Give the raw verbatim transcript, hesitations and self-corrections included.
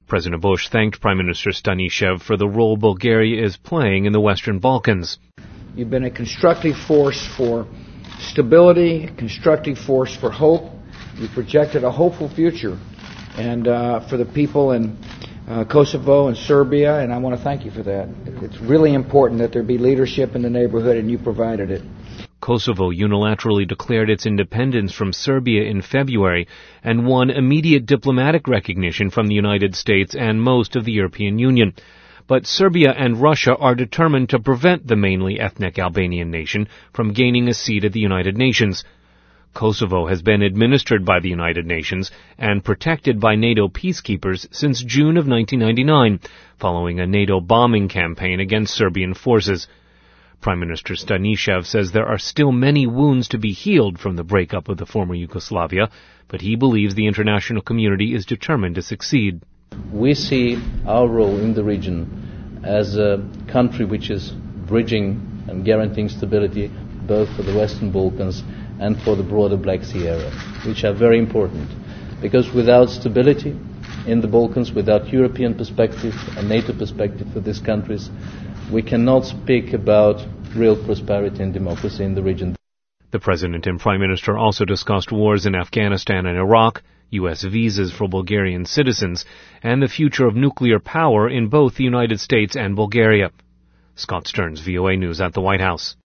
President Bush thanked Prime Minister Stanishev for the role Bulgaria is playing in the Western Balkans. You've been a constructive force for stability, a constructive force for hope. You projected a hopeful future and uh, for the people in uh, Kosovo and Serbia, and I want to thank you for that. It's really important that there be leadership in the neighborhood, and you provided it. Kosovo unilaterally declared its independence from Serbia in February and won immediate diplomatic recognition from the United States and most of the European Union. But Serbia and Russia are determined to prevent the mainly ethnic Albanian nation from gaining a seat at the United Nations. Kosovo has been administered by the United Nations and protected by NATO peacekeepers since June of nineteen ninety-nine, following a NATO bombing campaign against Serbian forces. Prime Minister Stanishev says there are still many wounds to be healed from the breakup of the former Yugoslavia, but he believes the international community is determined to succeed. We see our role in the region as a country which is bridging and guaranteeing stability both for the Western Balkans and for the broader Black Sea area, which are very important. Because without stability in the Balkans, without European perspective and NATO perspective for these countries, we cannot speak about real prosperity and democracy in the region. The President and Prime Minister also discussed wars in Afghanistan and Iraq, U S visas for Bulgarian citizens, and the future of nuclear power in both the United States and Bulgaria. Scott Stearns, V O A News at the White House.